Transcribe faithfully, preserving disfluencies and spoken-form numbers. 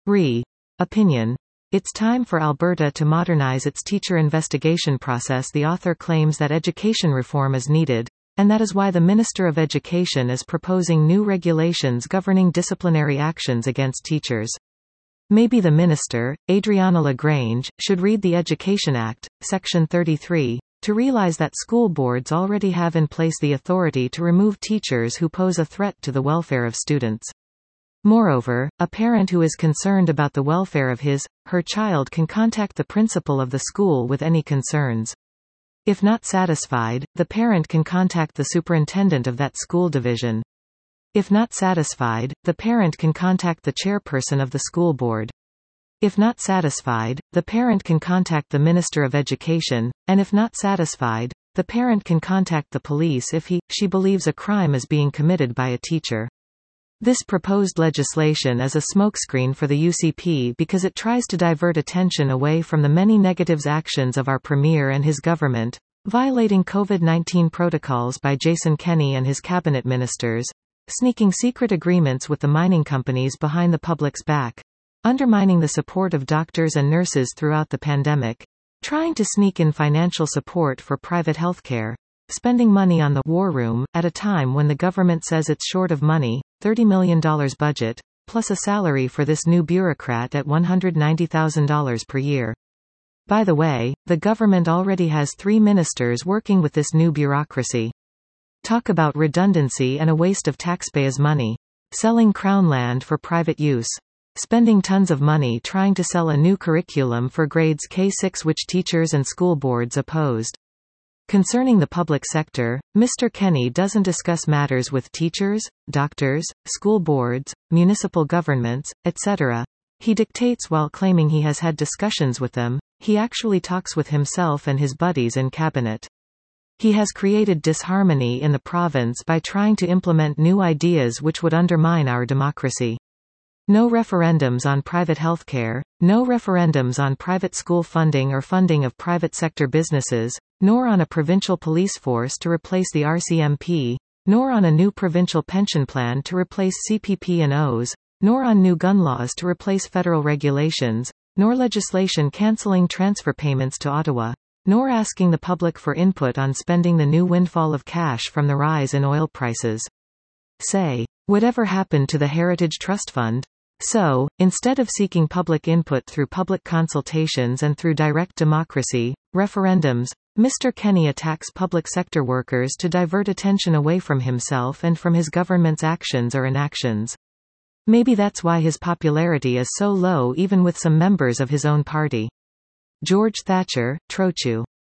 Re. Opinion. It's time for Alberta to modernize its teacher investigation process. The author claims that education reform is needed, and that is why the Minister of Education is proposing new regulations governing disciplinary actions against teachers. Maybe the minister, Adriana LaGrange, should read the Education Act, Section thirty-three, to realize that school boards already have in place the authority to remove teachers who pose a threat to the welfare of students. Moreover, a parent who is concerned about the welfare of his, her child can contact the principal of the school with any concerns. If not satisfied, the parent can contact the superintendent of that school division. If not satisfied, the parent can contact the chairperson of the school board. If not satisfied, the parent can contact the Minister of Education, and if not satisfied, the parent can contact the police if he, she believes a crime is being committed by a teacher. This proposed legislation is a smokescreen for the U C P because it tries to divert attention away from the many negatives actions of our Premier and his government, violating COVID nineteen protocols by Jason Kenney and his cabinet ministers, sneaking secret agreements with the mining companies behind the public's back, undermining the support of doctors and nurses throughout the pandemic, trying to sneak in financial support for private healthcare, spending money on the war room, at a time when the government says it's short of money, thirty million dollars budget, plus a salary for this new bureaucrat at one hundred ninety thousand dollars per year. By the way, the government already has three ministers working with this new bureaucracy. Talk about redundancy and a waste of taxpayers' money. Selling Crown land for private use. Spending tons of money trying to sell a new curriculum for grades K six which teachers and school boards opposed. Concerning the public sector, Mister Kenney doesn't discuss matters with teachers, doctors, school boards, municipal governments, et cetera. He dictates while claiming he has had discussions with them. He actually talks with himself and his buddies in cabinet. He has created disharmony in the province by trying to implement new ideas which would undermine our democracy. No referendums on private healthcare, no referendums on private school funding or funding of private sector businesses, nor on a provincial police force to replace the R C M P, nor on a new provincial pension plan to replace C P P and O's, nor on new gun laws to replace federal regulations, nor legislation cancelling transfer payments to Ottawa, nor asking the public for input on spending the new windfall of cash from the rise in oil prices. Say, whatever happened to the Heritage Trust Fund? So, instead of seeking public input through public consultations and through direct democracy, referendums, Mister Kenney attacks public sector workers to divert attention away from himself and from his government's actions or inactions. Maybe that's why his popularity is so low even with some members of his own party. George Thatcher, Trochu.